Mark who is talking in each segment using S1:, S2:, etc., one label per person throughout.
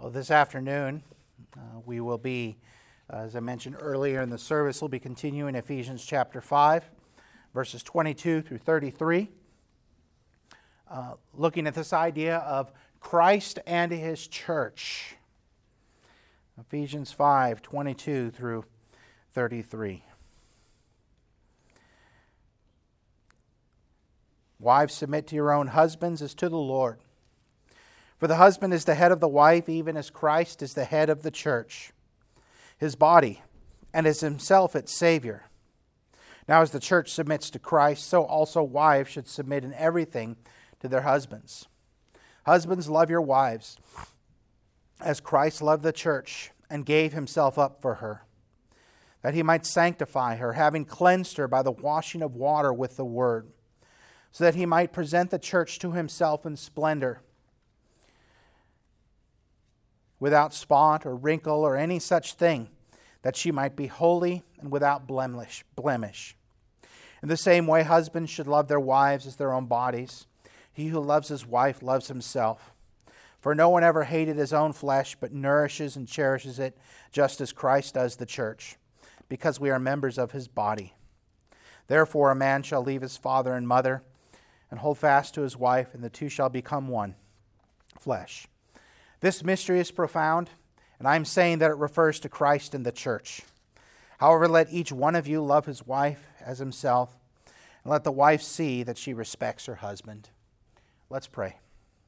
S1: Well, this afternoon, we will be, as I mentioned earlier in the service, we'll be continuing Ephesians chapter 5, verses 22 through 33, looking at this idea of Christ and His church. Ephesians 5, 22 through 33. Wives, submit to your own husbands as to the Lord. For the husband is the head of the wife, even as Christ is the head of the church, His body, and is Himself its Savior. Now as the church submits to Christ, so also wives should submit in everything to their husbands. Husbands, love your wives, as Christ loved the church and gave Himself up for her, that He might sanctify her, having cleansed her by the washing of water with the word, so that He might present the church to Himself in splendor, without spot or wrinkle or any such thing, that she might be holy and without blemish. In the same way, husbands should love their wives as their own bodies. He who loves his wife loves himself. For no one ever hated his own flesh, but nourishes and cherishes it, just as Christ does the church, because we are members of His body. Therefore a man shall leave his father and mother, and hold fast to his wife, and the two shall become one flesh. This mystery is profound, and I am saying that it refers to Christ and the church. However, let each one of you love his wife as himself, and let the wife see that she respects her husband. Let's pray.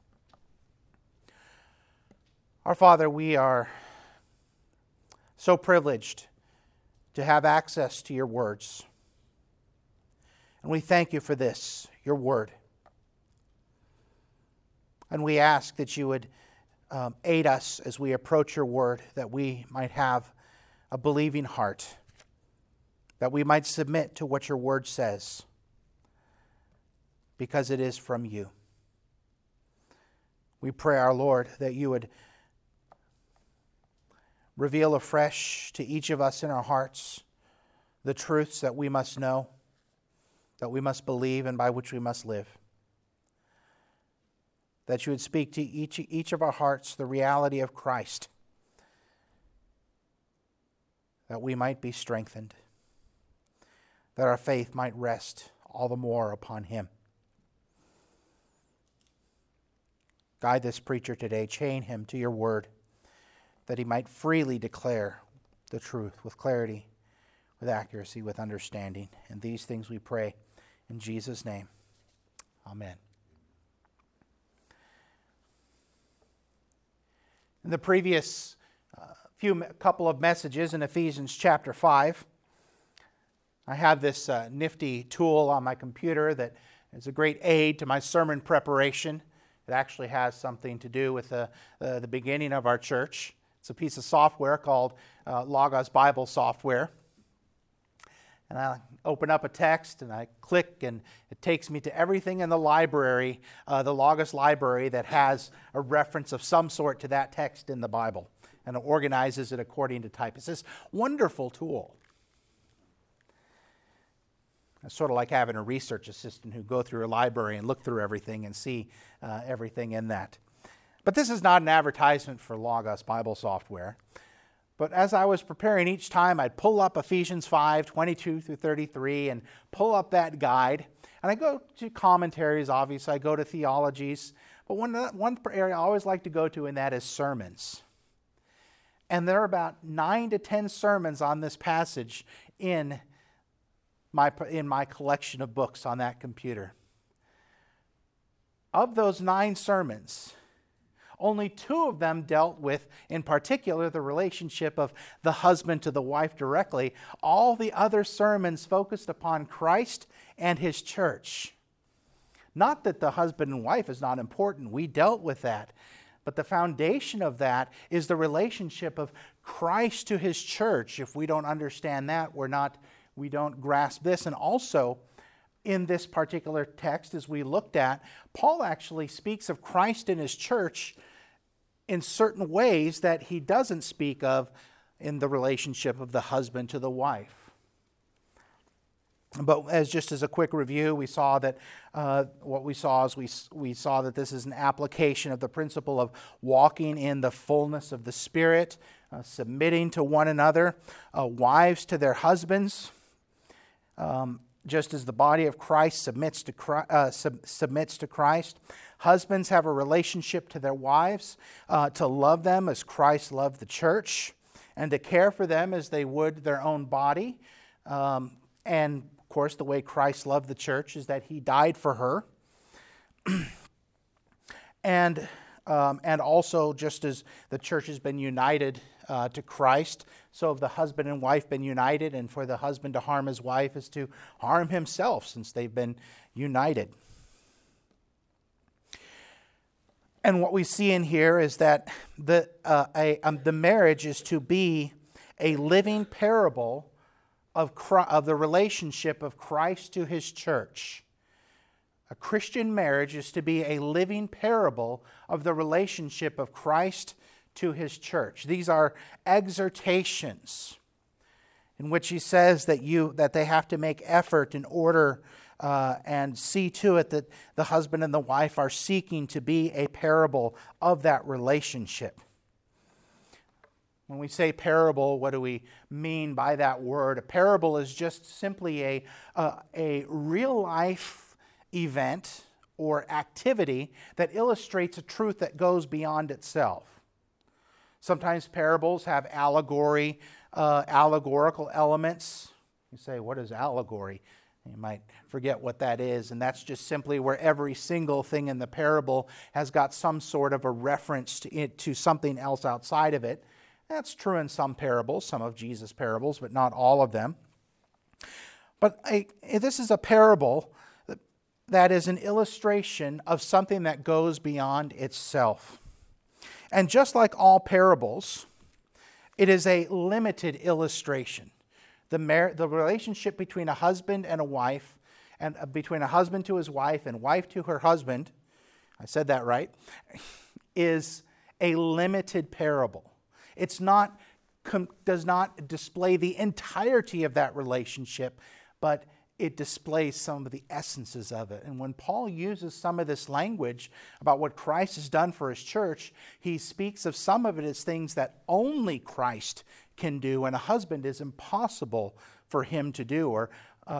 S1: Our Father, we are so privileged to have access to your words. And we thank you for this, your word. And we ask that you would aid us as we approach your word, that we might have a believing heart, that we might submit to what your word says, because it is from you. We pray, our Lord, that you would reveal afresh to each of us in our hearts the truths that we must know, that we must believe, and by which we must live. That you would speak to each of our hearts the reality of Christ, that we might be strengthened, that our faith might rest all the more upon Him. Guide this preacher today, chain him to your word, that he might freely declare the truth with clarity, with accuracy, with understanding. And these things we pray in Jesus' name. Amen. In the previous couple of messages in Ephesians chapter 5, I have this nifty tool on my computer that is a great aid to my sermon preparation. It actually has something to do with the beginning of our church. It's a piece of software called Logos Bible Software. And I open up a text and I click, and it takes me to everything in the library, the Logos library, that has a reference of some sort to that text in the Bible. And it organizes it according to type. It's this wonderful tool. It's sort of like having a research assistant who go through a library and look through everything and see everything in that. But this is not an advertisement for Logos Bible Software. But as I was preparing each time, I'd pull up Ephesians 5, 22 through 33, and pull up that guide. And I go to commentaries, obviously. I go to theologies. But one area I always like to go to, and that is sermons. And there are about 9 to 10 sermons on this passage in my collection of books on that computer. Of those 9 sermons, only 2 of them dealt with, in particular, the relationship of the husband to the wife directly. All the other sermons focused upon Christ and His church. Not that the husband and wife is not important. We dealt with that. But the foundation of that is the relationship of Christ to His church. If we don't understand that, we don't grasp this. And also, in this particular text, as we looked at, Paul actually speaks of Christ and His church in certain ways that he doesn't speak of in the relationship of the husband to the wife. But as a quick review, we saw that what we saw is we saw that this is an application of the principle of walking in the fullness of the Spirit, submitting to one another, wives to their husbands, just as the body of Christ submits to Christ. Husbands have a relationship to their wives, to love them as Christ loved the church, and to care for them as they would their own body. And of course, the way Christ loved the church is that He died for her. And also, just as the church has been united to Christ, so have the husband and wife been united, and for the husband to harm his wife is to harm himself, since they've been united. And what we see in here is that the marriage is to be a living parable of the relationship of Christ to His church. A Christian marriage is to be a living parable of the relationship of Christ to His church. These are exhortations in which He says that they have to make effort in order and see to it that the husband and the wife are seeking to be a parable of that relationship. When we say parable, what do we mean by that word? A parable is just simply a real-life event or activity that illustrates a truth that goes beyond itself. Sometimes parables have allegorical elements. You say, what is allegory? You might forget what that is, and that's just simply where every single thing in the parable has got some sort of a reference to something else outside of it. That's true in some parables, some of Jesus' parables, but not all of them. But this is a parable that is an illustration of something that goes beyond itself. And just like all parables, it is a limited illustration. The relationship between a husband and a wife, and between a husband to his wife and wife to her husband, I said that right, is a limited parable. It's does not display the entirety of that relationship, but it displays some of the essences of it. And when Paul uses some of this language about what Christ has done for His church, he speaks of some of it as things that only Christ can do, and a husband is impossible for him to do, or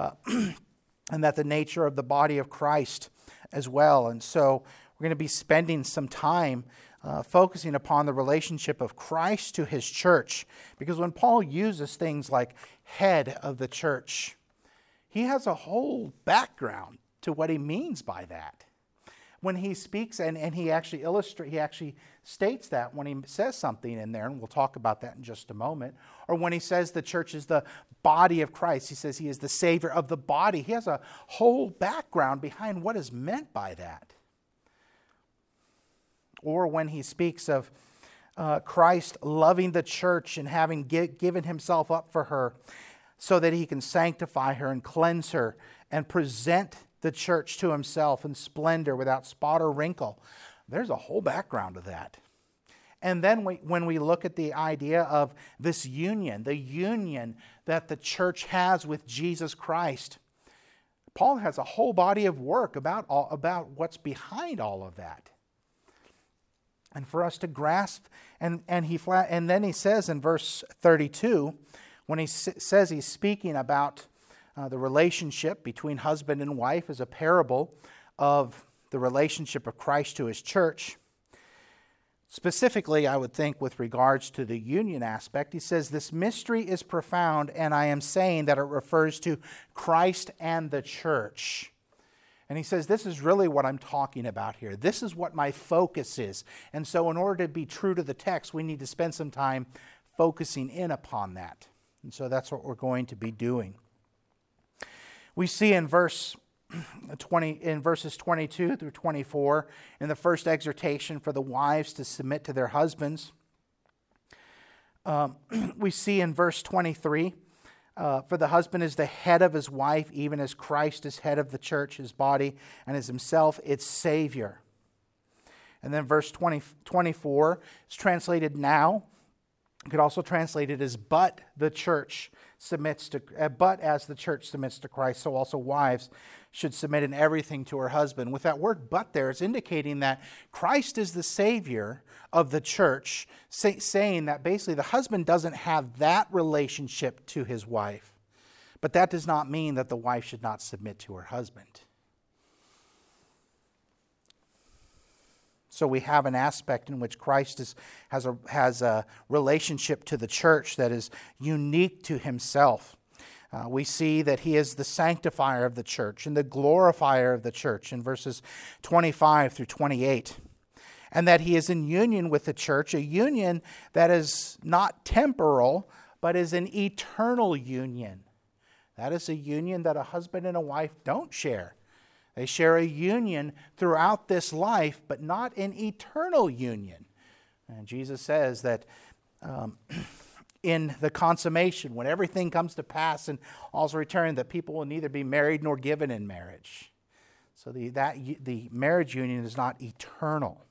S1: and that the nature of the body of Christ as well. And so we're going to be spending some time focusing upon the relationship of Christ to His church. Because when Paul uses things like head of the church, he has a whole background to what he means by that. When he speaks, and he actually states that when he says something in there, and we'll talk about that in just a moment, or when he says the church is the body of Christ, he says He is the Savior of the body. He has a whole background behind what is meant by that. Or when he speaks of Christ loving the church and having given Himself up for her so that He can sanctify her and cleanse her and present the church to Himself in splendor without spot or wrinkle. There's a whole background to that. And then when we look at the idea of this union, the union that the church has with Jesus Christ, Paul has a whole body of work about what's behind all of that. And for us to grasp, and then he says in verse 32, when he says he's speaking about the relationship between husband and wife as a parable of the relationship of Christ to His church, specifically I would think with regards to the union aspect, he says, "This mystery is profound, and I am saying that it refers to Christ and the church." And he says, this is really what I'm talking about here. This is what my focus is. And so in order to be true to the text, we need to spend some time focusing in upon that. And so that's what we're going to be doing. We see in verses 22 through 24, in the first exhortation for the wives to submit to their husbands. We see in verse 23, for the husband is the head of his wife, even as Christ is head of the church, His body, and is Himself its Savior. And then verse 24 is translated, "Now You could also translate it as but the church submits to, but as the church submits to Christ, so also wives should submit in everything to her husband. With that word but there, it's indicating that Christ is the Savior of the church, saying that basically the husband doesn't have that relationship to his wife. But that does not mean that the wife should not submit to her husband. So we have an aspect in which Christ has a relationship to the church that is unique to himself. We see that he is the sanctifier of the church and the glorifier of the church in verses 25 through 28. And that he is in union with the church, a union that is not temporal, but is an eternal union. That is a union that a husband and a wife don't share. They share a union throughout this life, but not an eternal union. And Jesus says that in the consummation, when everything comes to pass and all's returned, that people will neither be married nor given in marriage. So the marriage union is not eternal.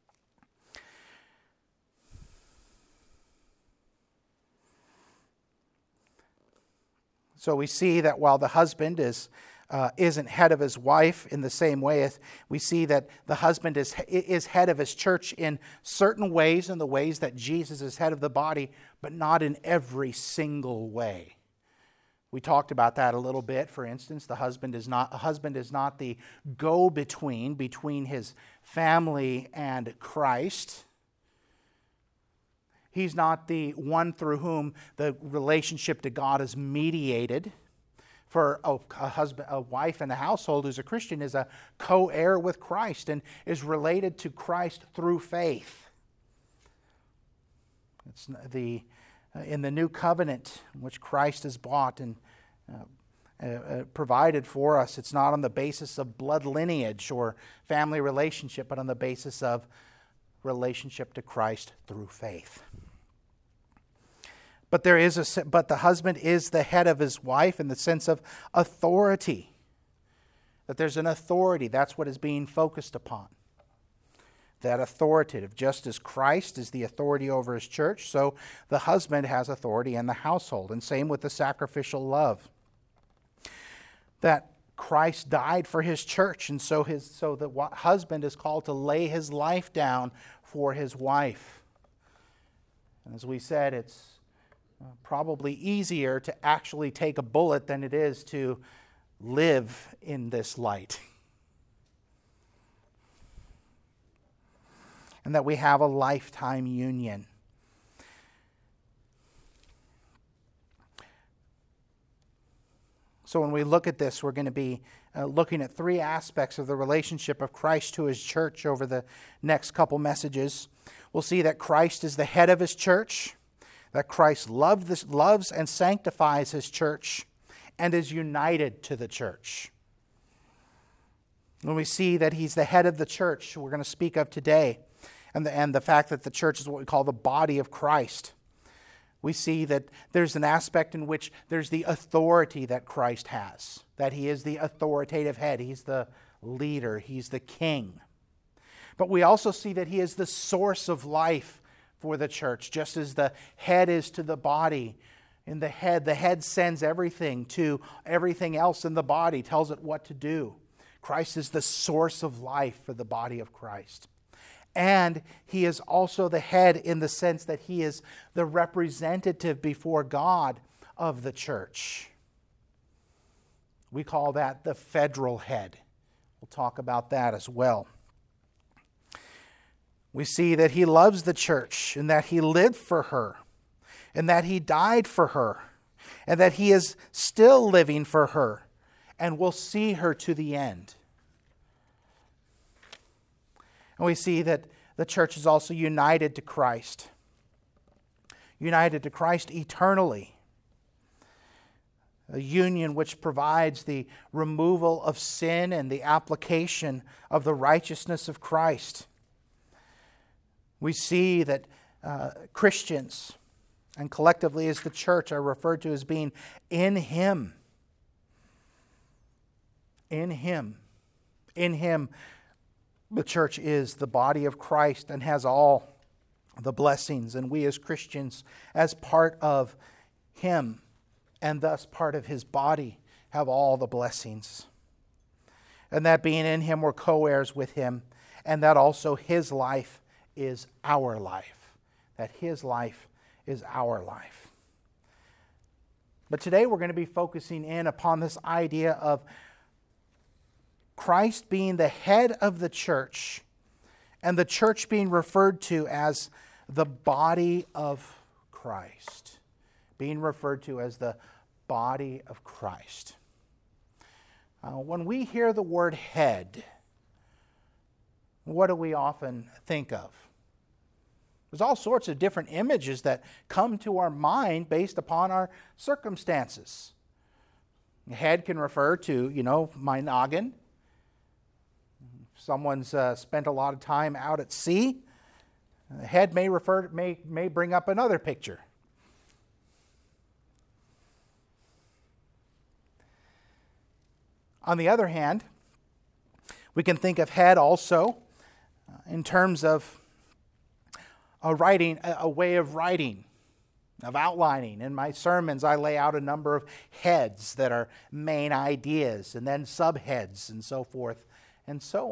S1: So we see that while the husband isn't head of his wife in the same way, as we see that the husband is head of his church in certain ways, in the ways that Jesus is head of the body, but not in every single way. We talked about that a little bit. For instance, a husband is not the go-between between his family and Christ. He's not the one through whom the relationship to God is mediated. For a wife in the household who's a Christian is a co-heir with Christ and is related to Christ through faith. It's in the new covenant, which Christ has bought and provided for us, it's not on the basis of blood lineage or family relationship, but on the basis of relationship to Christ through faith. But the husband is the head of his wife in the sense of authority. That there's an authority. That's what is being focused upon. That authoritative. Just as Christ is the authority over his church, so the husband has authority in the household. And same with the sacrificial love. That Christ died for his church, and so the husband is called to lay his life down for his wife. And as we said, it's probably easier to actually take a bullet than it is to live in this light. And that we have a lifetime union. So when we look at this, we're going to be looking at three aspects of the relationship of Christ to his church over the next couple messages. We'll see that Christ is the head of his church, that Christ loves and sanctifies his church and is united to the church. When we see that he's the head of the church, we're going to speak of today, and the fact that the church is what we call the body of Christ, we see that there's an aspect in which there's the authority that Christ has, that he is the authoritative head, he's the leader, he's the king. But we also see that he is the source of life for the church, just as the head is to the body. In the head sends everything to everything else in the body, tells it what to do. Christ is the source of life for the body of Christ. And he is also the head in the sense that he is the representative before God of the church. We call that the federal head. We'll talk about that as well. We see that he loves the church and that he lived for her and that he died for her and that he is still living for her and will see her to the end. And we see that the church is also united to Christ eternally. A union which provides the removal of sin and the application of the righteousness of Christ. We see that Christians, and collectively as the church, are referred to as being in Him. In Him. In Him, the church is the body of Christ and has all the blessings, and we as Christians, as part of him and thus part of his body, have all the blessings. And that being in him, we're co-heirs with him, and that also his life is our life. That his life is our life. But today we're going to be focusing in upon this idea of Christ being the head of the church, and the church being referred to as the body of Christ. Being referred to as the body of Christ. When we hear the word head, what do we often think of? There's all sorts of different images that come to our mind based upon our circumstances. Head can refer to, my noggin. If someone's spent a lot of time out at sea, head may bring up another picture. On the other hand, we can think of head also in terms of a way of writing, of outlining. In my sermons, I lay out a number of heads that are main ideas, and then subheads, and so forth, and so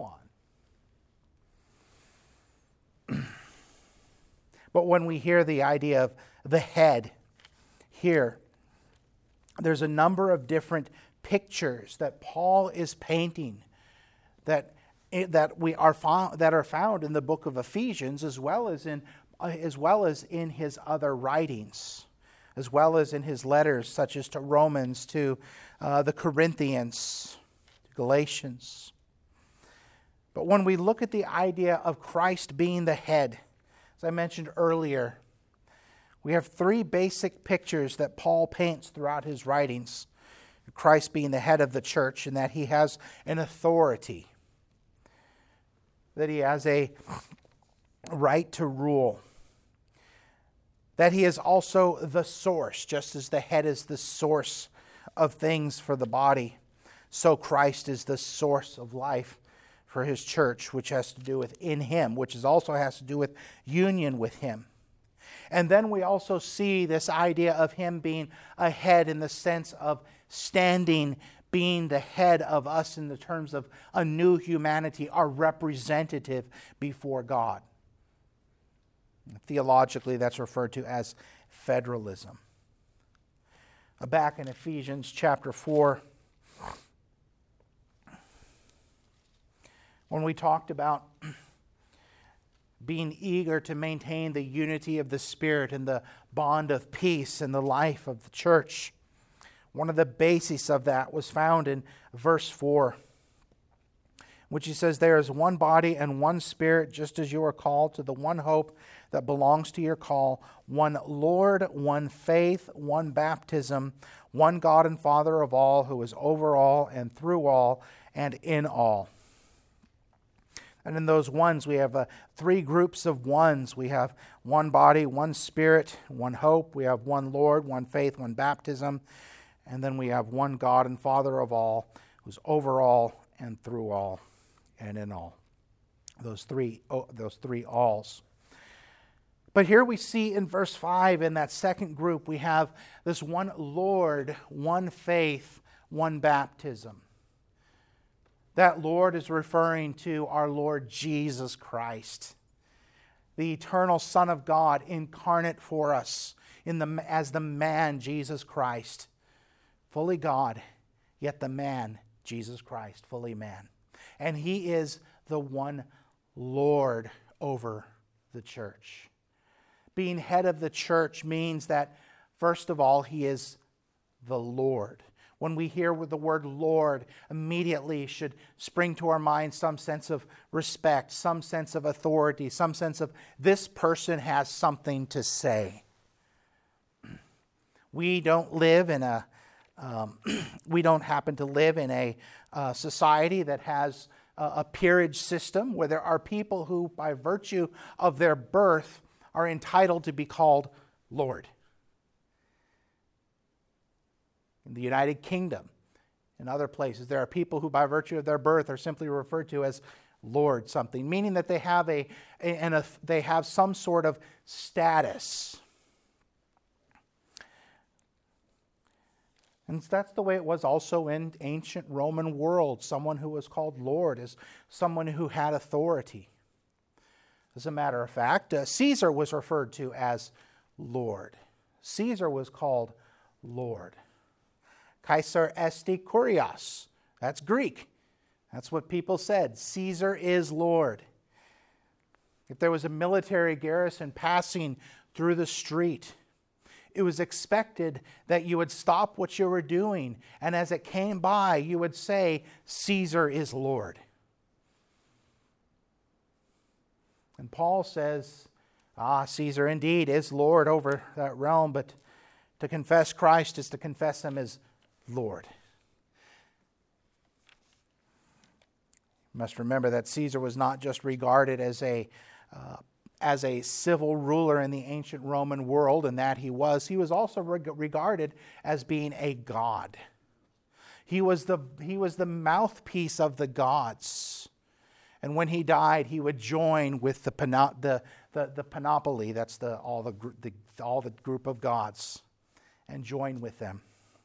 S1: on. But when we hear the idea of the head here, there's a number of different pictures that Paul is painting that are found in the book of Ephesians, as well as in his other writings, as well as in his letters, such as to Romans, to the Corinthians, to Galatians. But when we look at the idea of Christ being the head, as I mentioned earlier, we have three basic pictures that Paul paints throughout his writings. Christ being the head of the church, and that he has an authority, that he has a right to rule, that he is also the source, just as the head is the source of things for the body, so Christ is the source of life for his church, which has to do with in him, which also has to do with union with him. And then we also see this idea of him being a head in the sense of standing, being the head of us in the terms of a new humanity, our representative before God. Theologically, that's referred to as federalism. Back in Ephesians chapter 4, when we talked about being eager to maintain the unity of the Spirit and the bond of peace in the life of the church, one of the bases of that was found in verse 4, which he says, "There is one body and one Spirit, just as you are called to the one hope that belongs to your call, one Lord, one faith, one baptism, one God and Father of all, who is over all and through all and in all." And in those ones, we have three groups of ones. We have one body, one Spirit, one hope. We have one Lord, one faith, one baptism. And then we have one God and Father of all, who's over all and through all and in all. Those three alls. But here we see in verse 5, in that second group, we have this one Lord, one faith, one baptism. That Lord is referring to our Lord Jesus Christ, the eternal Son of God, incarnate for us as the man Jesus Christ, fully God, yet the man Jesus Christ, fully man. And he is the one Lord over the church. Being head of the church means that, first of all, he is the Lord. When we hear the word Lord, immediately should spring to our mind some sense of respect, some sense of authority, some sense of this person has something to say. We don't happen to live in a society that has a peerage system where there are people who, by virtue of their birth, are entitled to be called Lord. In the United Kingdom, in other places, there are people who, by virtue of their birth, are simply referred to as lord something, meaning that they have they have some sort of status. And that's the way it was also in ancient Roman world. Someone who was called Lord is someone who had authority. As a matter of fact, Caesar was referred to as Lord. Caesar was called Lord. Kaiser esti kurios. That's Greek. That's what people said. Caesar is Lord. If there was a military garrison passing through the street, it was expected that you would stop what you were doing, and as it came by, you would say, Caesar is Lord. And Paul says, Caesar indeed is Lord over that realm, but to confess Christ is to confess him as Lord. You must remember that Caesar was not just regarded as a civil ruler in the ancient Roman world, and that he was also regarded as being a god. He was the mouthpiece of the gods. And when he died, he would join with the panoply, that's all the group of gods, and join with them.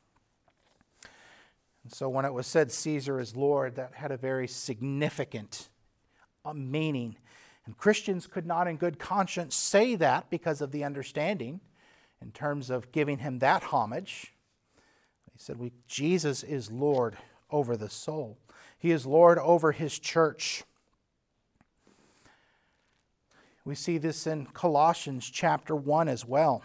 S1: And so when it was said Caesar is Lord, that had a very significant meaning. And Christians could not in good conscience say that because of the understanding in terms of giving him that homage. He said, Jesus is Lord over the soul. He is Lord over his church. We see this in Colossians chapter 1 as well.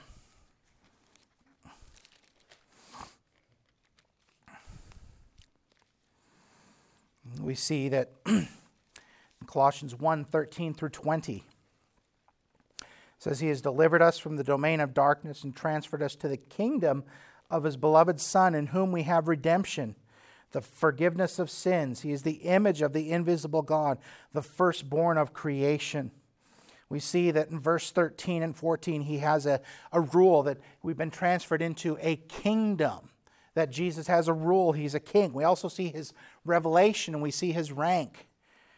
S1: We see that Colossians 1:13 through 20 says, He has delivered us from the domain of darkness and transferred us to the kingdom of His beloved Son, in whom we have redemption, the forgiveness of sins. He is the image of the invisible God, the firstborn of creation. We see that in verse 13 and 14, He has a rule that we've been transferred into a kingdom, that Jesus has a rule. He's a king. We also see His revelation and we see His rank.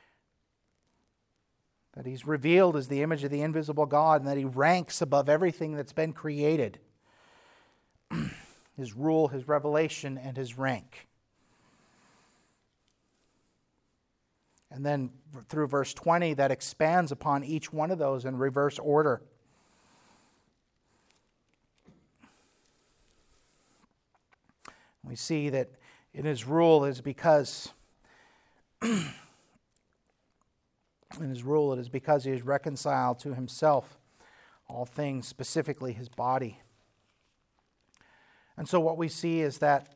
S1: That He's revealed as the image of the invisible God, and that He ranks above everything that's been created. His rule, His revelation, and His rank. And then through verse 20, that expands upon each one of those in reverse order. We see that in His rule is because He is reconciled to Himself all things, specifically His body. And so what we see is that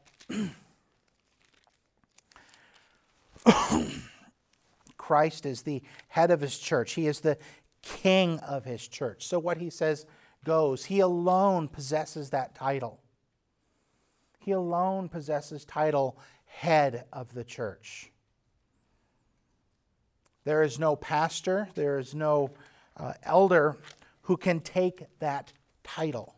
S1: Christ is the head of His church. He is the king of His church. So what He says goes. He alone possesses that title. He alone possesses title head of the church. There is no pastor, there is no elder who can take that title.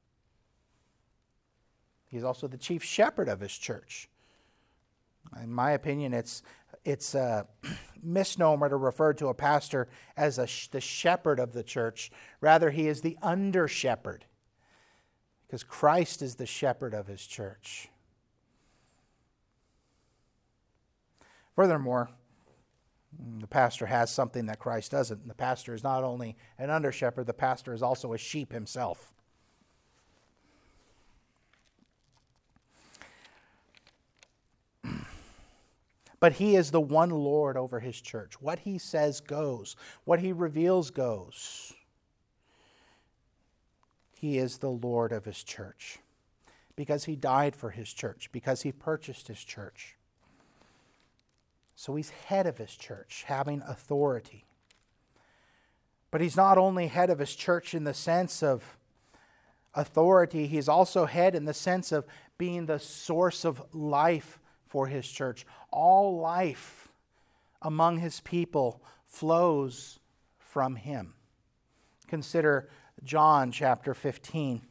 S1: He's also the chief shepherd of His church. In my opinion, it's a misnomer to refer to a pastor as the shepherd of the church. Rather, he is the under shepherd, because Christ is the shepherd of His church. Furthermore, the pastor has something that Christ doesn't. The pastor is not only an under shepherd, the pastor is also a sheep himself. But He is the one Lord over His church. What He says goes. What He reveals goes. He is the Lord of His church. Because He died for His church. Because He purchased His church. So He's head of His church, having authority. But He's not only head of His church in the sense of authority, He's also head in the sense of being the source of life for His church. All life among His people flows from Him. Consider John chapter 15.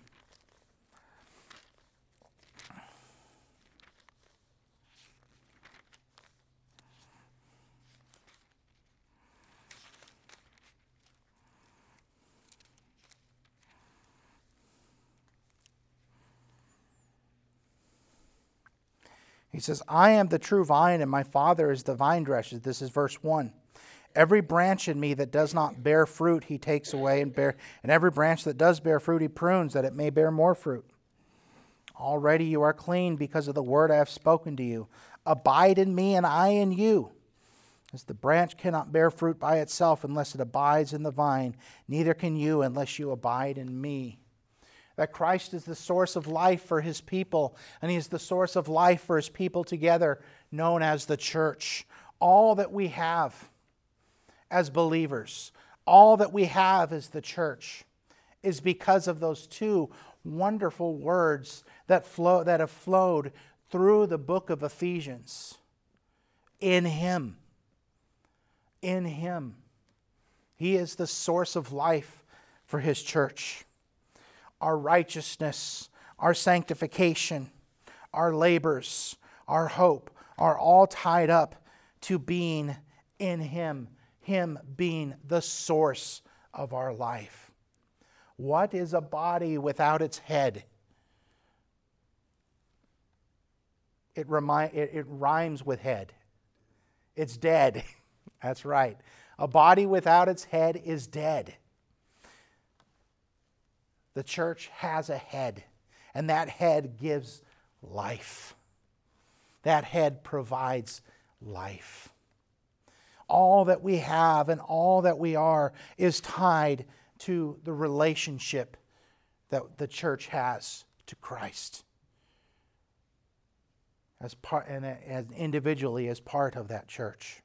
S1: He says, I am the true vine, and my Father is the vine dresser. This is verse 1. Every branch in me that does not bear fruit, he takes away, and every branch that does bear fruit, he prunes, that it may bear more fruit. Already you are clean because of the word I have spoken to you. Abide in me, and I in you. As the branch cannot bear fruit by itself unless it abides in the vine, neither can you unless you abide in me. That Christ is the source of life for his people, and he is the source of life for his people together, known as the church. All that we have as believers, all that we have as the church, is because of those two wonderful words that have flowed through the book of Ephesians. In him. In him. He is the source of life for his church. Our righteousness, our sanctification, our labors, our hope are all tied up to being in him. Him being the source of our life. What is a body without its head? It rhymes with head. It's dead. That's right. A body without its head is dead. The church has a head, and that head gives life. That head provides life. All that we have and all that we are is tied to the relationship that the church has to Christ. As individually as part of that church.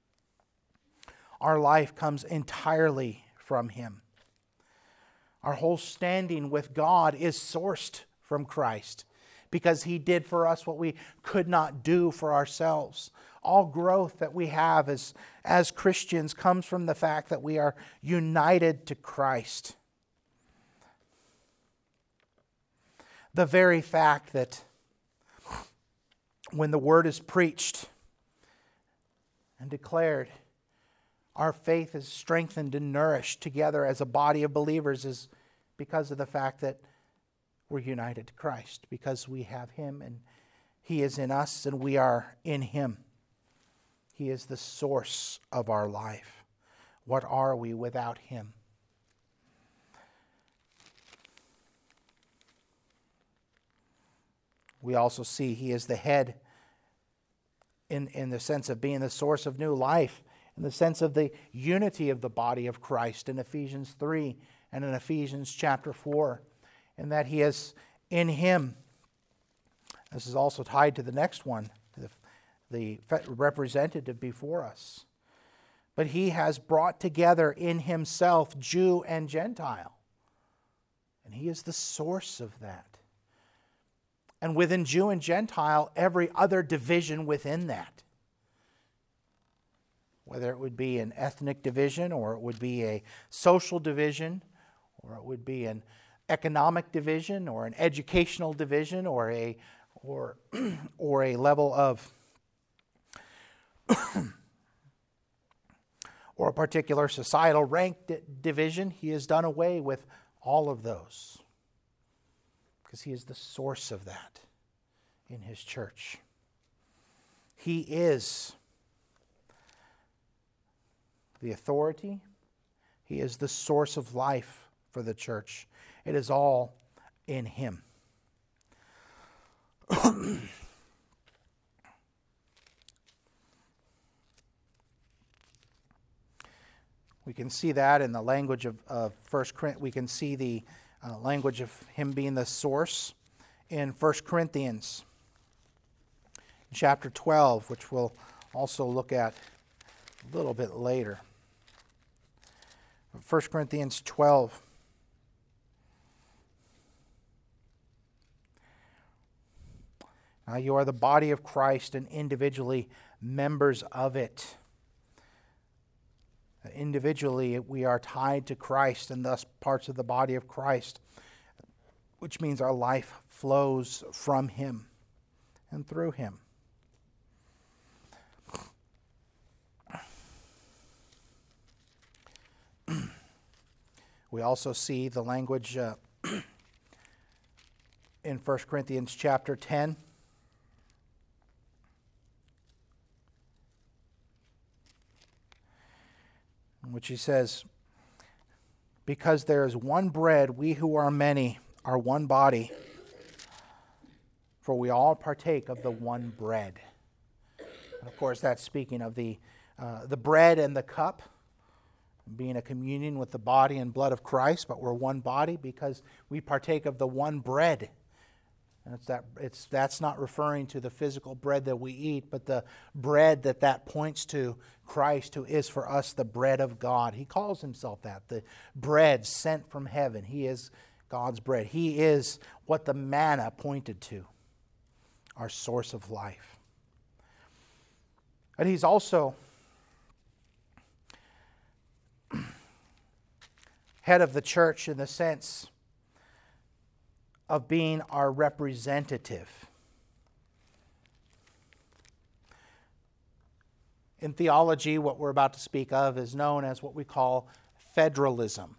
S1: Our life comes entirely from him. Our whole standing with God is sourced from Christ because he did for us what we could not do for ourselves. All growth that we have as Christians comes from the fact that we are united to Christ. The very fact that when the word is preached and declared, our faith is strengthened and nourished together as a body of believers is because of the fact that we're united to Christ, because we have him and he is in us and we are in him. He is the source of our life. What are we without him? We also see he is the head in the sense of being the source of new life, in the sense of the unity of the body of Christ in Ephesians 3 and in Ephesians chapter 4, and that he is in him. This is also tied to the next one, the representative before us. But he has brought together in himself Jew and Gentile, and he is the source of that. And within Jew and Gentile, every other division within that. Whether it would be an ethnic division, or it would be a social division, or it would be an economic division, or an educational division, or a level of or a particular societal rank division, he has done away with all of those. Because he is the source of that in his church. He is the authority. He is the source of life for the church. It is all in him. We can see that in the language of 1 Corinthians. We can see the language of him being the source in 1 Corinthians chapter 12, which we'll also look at a little bit later. 1 Corinthians 12. Now you are the body of Christ and individually members of it. Individually, we are tied to Christ and thus parts of the body of Christ, which means our life flows from him and through him. We also see the language in 1 Corinthians chapter 10. in which he says, because there is one bread, we who are many are one body, for we all partake of the one bread. And of course, that's speaking of the bread and the cup, being a communion with the body and blood of Christ, but we're one body because we partake of the one bread. And that's not referring to the physical bread that we eat, but the bread that points to Christ, who is for us the bread of God. He calls himself that, the bread sent from heaven. He is God's bread. He is what the manna pointed to, our source of life. And he's also head of the church in the sense of being our representative. In theology, what we're about to speak of is known as what we call federalism.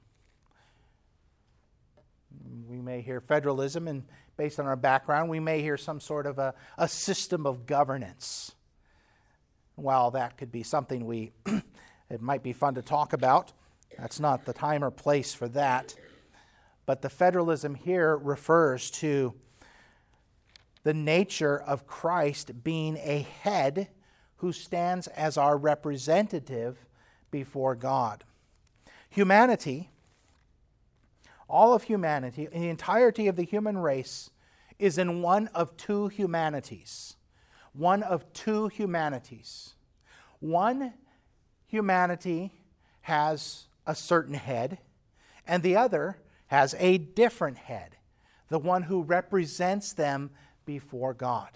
S1: We may hear federalism, and based on our background, we may hear some sort of a system of governance. While that could be something it might be fun to talk about, that's not the time or place for that. But the federalism here refers to the nature of Christ being a head who stands as our representative before God. Humanity, all of humanity, the entirety of the human race is in one of two humanities. One of two humanities. One humanity has a certain head, and the other has a different head, the one who represents them before God.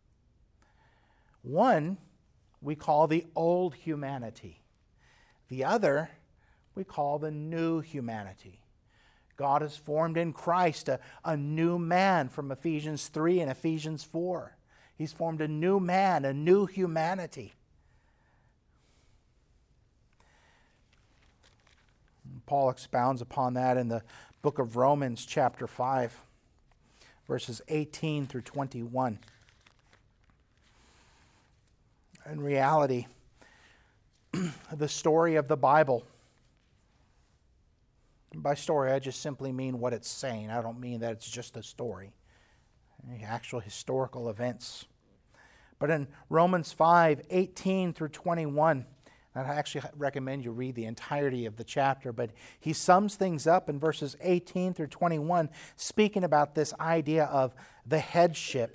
S1: One we call the old humanity. The other we call the new humanity. God has formed in Christ a new man from Ephesians 3 and Ephesians 4. He's formed a new man, a new humanity. Paul expounds upon that in the book of Romans chapter 5, verses 18 through 21. In reality, the story of the Bible, by story I just simply mean what it's saying. I don't mean that it's just a story, actual historical events. But in Romans 5, 18 through 21, and I actually recommend you read the entirety of the chapter, but he sums things up in verses 18 through 21, speaking about this idea of the headship.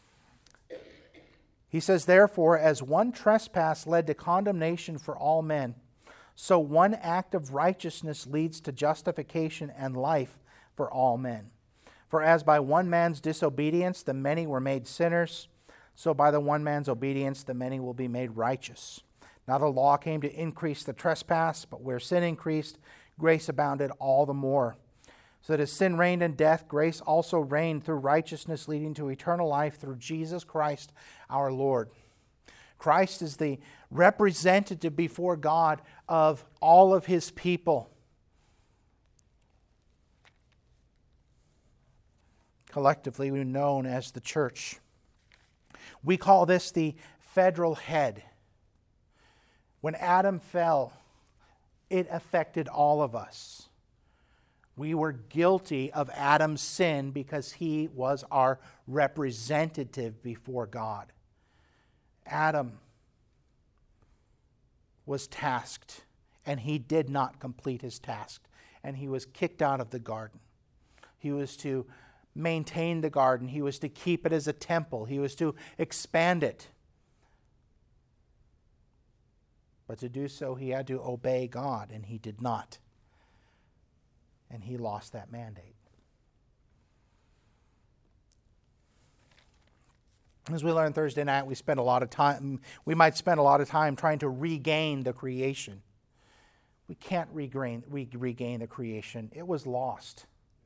S1: He says, therefore, as one trespass led to condemnation for all men, so one act of righteousness leads to justification and life for all men. For as by one man's disobedience the many were made sinners, so by the one man's obedience the many will be made righteous. Now the law came to increase the trespass, but where sin increased, grace abounded all the more. So that as sin reigned in death, grace also reigned through righteousness, leading to eternal life through Jesus Christ our Lord. Christ is the representative before God of all of his people. Collectively, we're known as the church. We call this the federal head. When Adam fell, it affected all of us. We were guilty of Adam's sin because he was our representative before God. Adam was tasked, and he did not complete his task, and he was kicked out of the garden. He was to maintain the garden. He was to keep it as a temple. He was to expand it. But to do so, he had to obey God, and he did not. And he lost that mandate. As we learned Thursday night, we might spend a lot of time trying to regain the creation. We can't regain the creation. It was lost.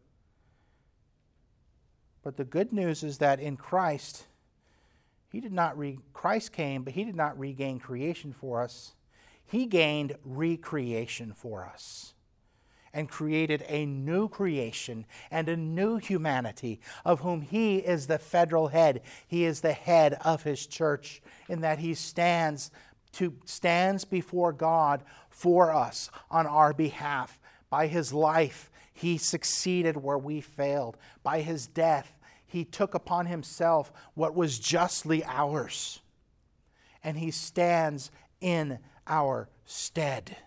S1: But the good news is that in Christ, Christ came, but he did not regain creation for us. He gained recreation for us and created a new creation and a new humanity of whom he is the federal head. He is the head of his church in that he stands stands before God for us on our behalf. By his life, he succeeded where we failed. By his death, he took upon himself what was justly ours. And he stands in our stead.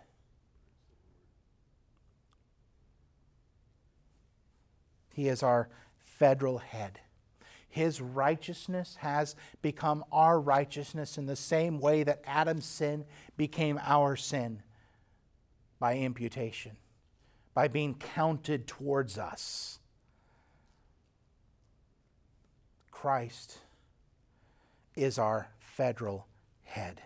S1: He is our federal head. His righteousness has become our righteousness in the same way that Adam's sin became our sin, by imputation, by being counted towards us. Christ is our federal head.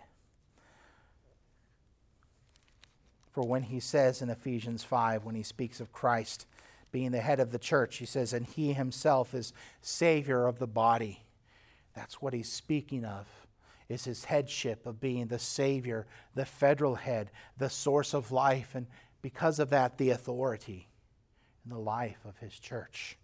S1: For when he says in Ephesians 5, when he speaks of Christ being the head of the church, he says, and he himself is Savior of the body. That's what he's speaking of, is his headship of being the Savior, the federal head, the source of life, and because of that, the authority in the life of his church.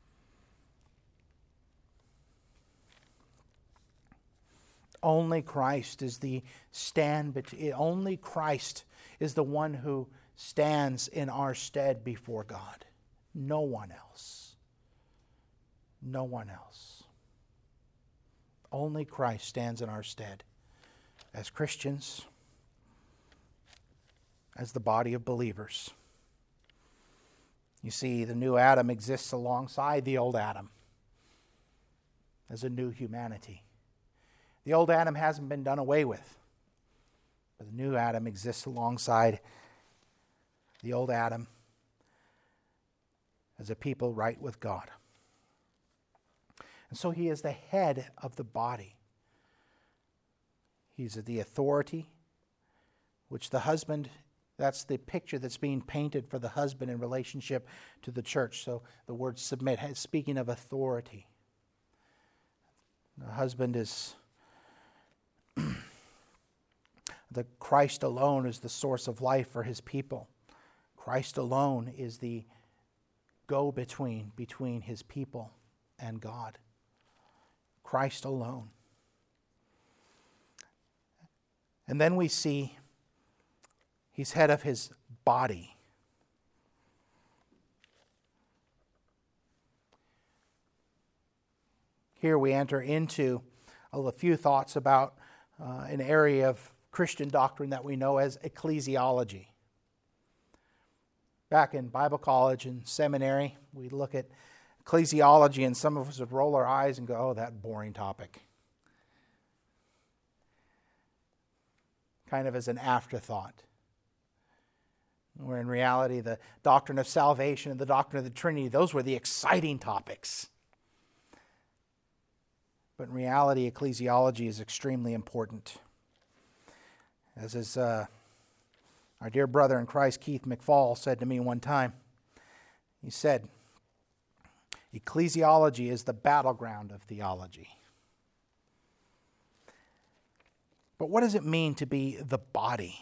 S1: Only Christ is the only Christ is the one who stands in our stead before God. No one else. No one else. Only Christ stands in our stead as Christians, as the body of believers. You see, the new Adam exists alongside the old Adam as a new humanity. The old Adam hasn't been done away with, but the new Adam exists alongside the old Adam as a people right with God. And so he is the head of the body. He's the authority, which the husband, that's the picture that's being painted for the husband in relationship to the church. So the word submit, speaking of authority. The husband is, the Christ alone is the source of life for his people. Christ alone is the go-between between his people and God. Christ alone. And then we see he's head of his body. Here we enter into a few thoughts about an area of Christian doctrine that we know as ecclesiology. Back in Bible college and seminary, we look at ecclesiology and some of us would roll our eyes and go, oh, that boring topic. Kind of as an afterthought. Where in reality, the doctrine of salvation and the doctrine of the Trinity, those were the exciting topics. But in reality, ecclesiology is extremely important. As is our dear brother in Christ, Keith McFall, said to me one time. He said, ecclesiology is the battleground of theology. But what does it mean to be the body?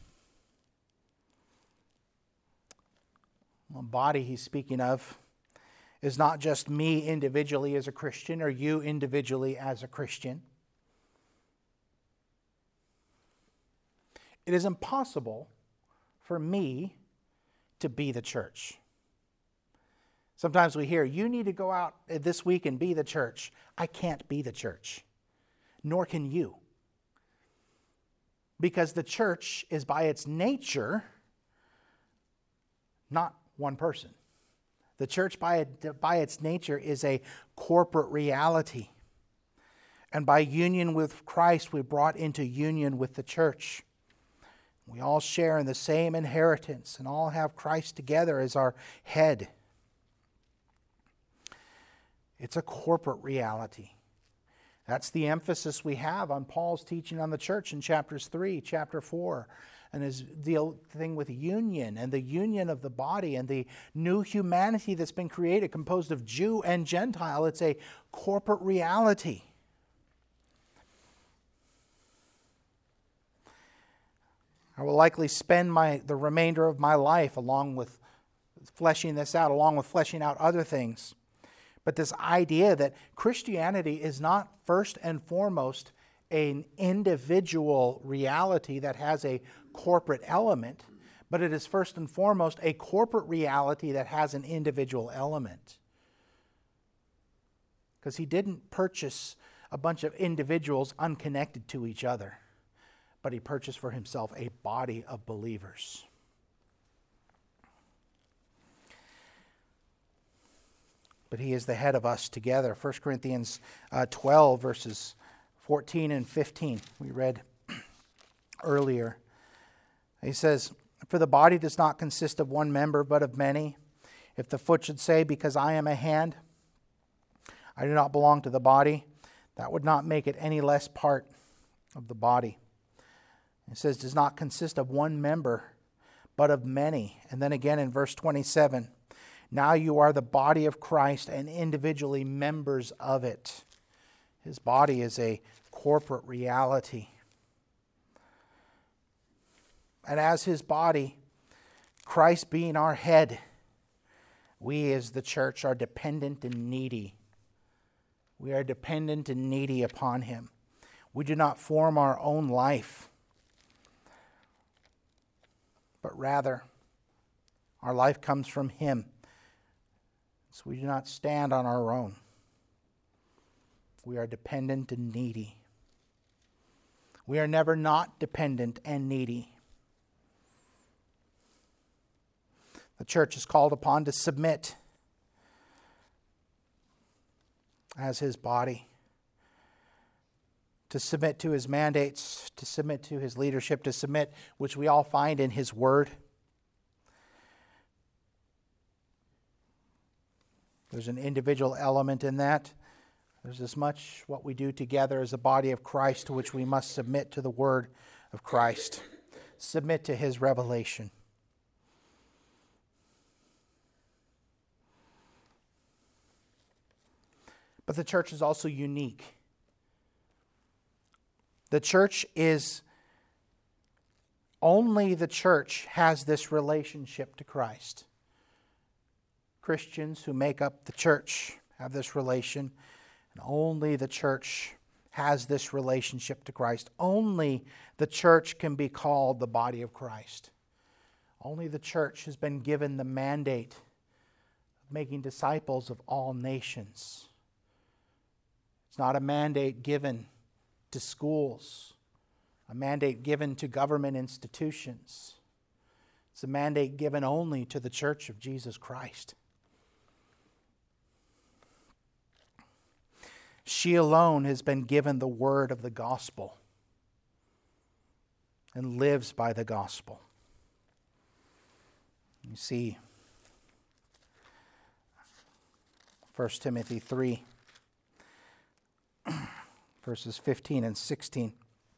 S1: Well, body he's speaking of is not just me individually as a Christian or you individually as a Christian. It is impossible for me to be the church. Sometimes we hear, you need to go out this week and be the church. I can't be the church, nor can you. Because the church is by its nature not one person. The church by its nature is a corporate reality. And by union with Christ, we're brought into union with the church. We all share in the same inheritance and all have Christ together as our head. It's a corporate reality. That's the emphasis we have on Paul's teaching on the church in chapters 3, chapter 4, and his thing with union and the union of the body and the new humanity that's been created, composed of Jew and Gentile. It's a corporate reality. I will likely spend the remainder of my life along with fleshing this out, along with fleshing out other things. But this idea that Christianity is not first and foremost an individual reality that has a corporate element, but it is first and foremost a corporate reality that has an individual element. Because he didn't purchase a bunch of individuals unconnected to each other, but he purchased for himself a body of believers. But he is the head of us together. 1 Corinthians 12, verses 14 and 15, we read earlier. He says, "For the body does not consist of one member, but of many. If the foot should say, because I am a hand, I do not belong to the body, that would not make it any less part of the body." It says, does not consist of one member, but of many. And then again in verse 27, now you are the body of Christ and individually members of it. His body is a corporate reality. And as his body, Christ being our head, we as the church are dependent and needy. We are dependent and needy upon him. We do not form our own life, but rather our life comes from him. So we do not stand on our own. We are dependent and needy. We are never not dependent and needy. The church is called upon to submit as his body, to submit to his mandates, to submit to his leadership, to submit, which we all find in his word. There's an individual element in that. There's as much what we do together as a body of Christ to which we must submit to the word of Christ. Submit to his revelation. But the church is also unique. The church is, only the church has this relationship to Christ. Christians who make up the church have this relation, and only the church has this relationship to Christ. Only the church can be called the body of Christ. Only the church has been given the mandate of making disciples of all nations. It's not a mandate given to schools, a mandate given to government institutions. It's a mandate given only to the church of Jesus Christ. She alone has been given the word of the gospel and lives by the gospel. You see, 1 Timothy 3, verses 15 and 16.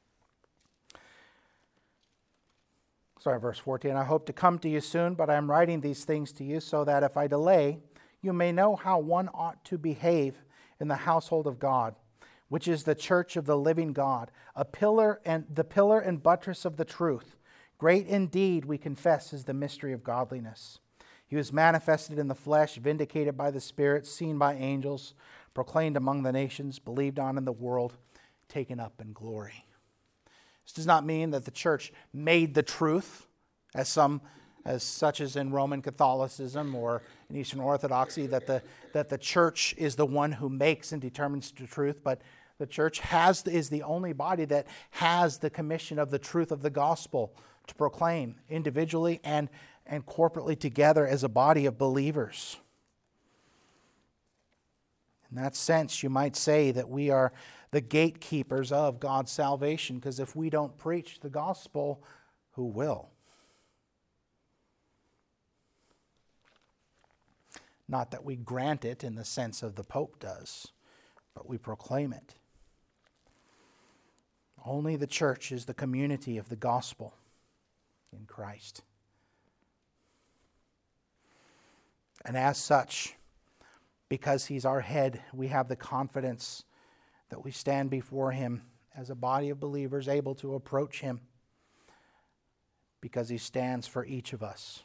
S1: Verse 14. I hope to come to you soon, but I am writing these things to you so that if I delay, you may know how one ought to behave in the household of God, which is the church of the living God, the pillar and buttress of the truth. Great indeed, we confess, is the mystery of godliness. He was manifested in the flesh, vindicated by the Spirit, seen by angels, proclaimed among the nations, believed on in the world, taken up in glory. This does not mean that the church made the truth, as such as in Roman Catholicism or in Eastern Orthodoxy, that the church is the one who makes and determines the truth, but the church is the only body that has the commission of the truth of the gospel to proclaim individually and corporately together as a body of believers. In that sense, you might say that we are the gatekeepers of God's salvation, because if we don't preach the gospel, who will? Not that we grant it in the sense of the Pope does, but we proclaim it. Only the church is the community of the gospel in Christ. And as such, because he's our head, we have the confidence that we stand before him as a body of believers able to approach him, because he stands for each of us.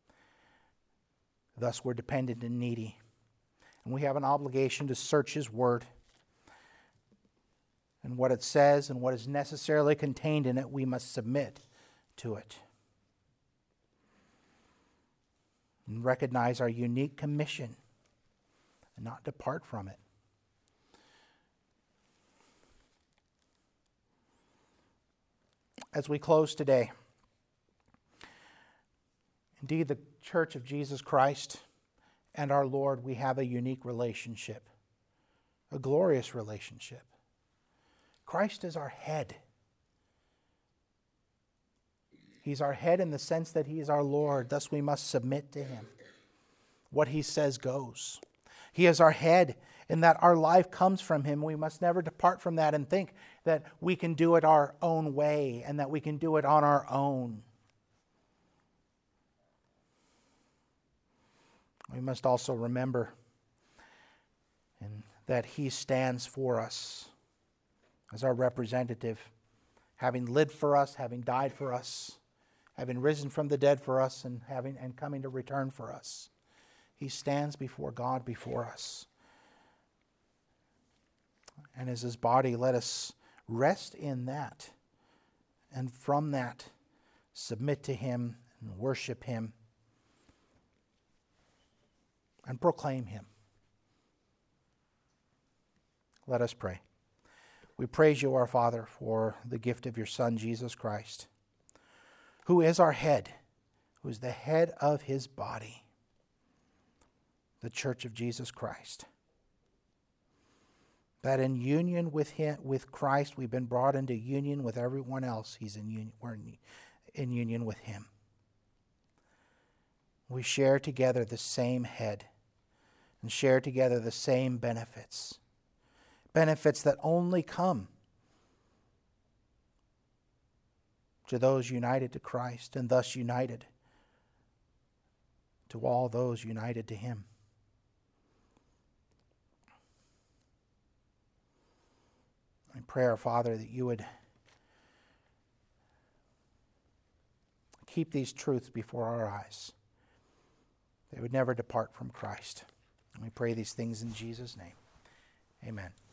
S1: Thus we're dependent and needy. And we have an obligation to search his word and what it says and what is necessarily contained in it, we must submit to it. And recognize our unique commission and not depart from it. As we close today, indeed, the Church of Jesus Christ and our Lord, we have a unique relationship, a glorious relationship. Christ is our head. He's our head in the sense that He is our Lord, thus we must submit to Him. What He says goes. He is our head in that our life comes from Him. We must never depart from that and think that we can do it our own way and that we can do it on our own. We must also remember that He stands for us as our representative, having lived for us, having died for us, having risen from the dead for us, and coming to return for us. He stands before God before us. And as His body, let us rest in that, and from that submit to Him and worship Him and proclaim Him. Let us pray. We praise You, our Father, for the gift of Your Son, Jesus Christ, who is our head, who is the head of His body, the Church of Jesus Christ. That in union with Him, with Christ, we've been brought into union with everyone else. We're in union with Him. We share together the same head and share together the same benefits. Benefits that only come to those united to Christ and thus united to all those united to Him. I pray, our Father, that You would keep these truths before our eyes. They would never depart from Christ. And we pray these things in Jesus' name. Amen.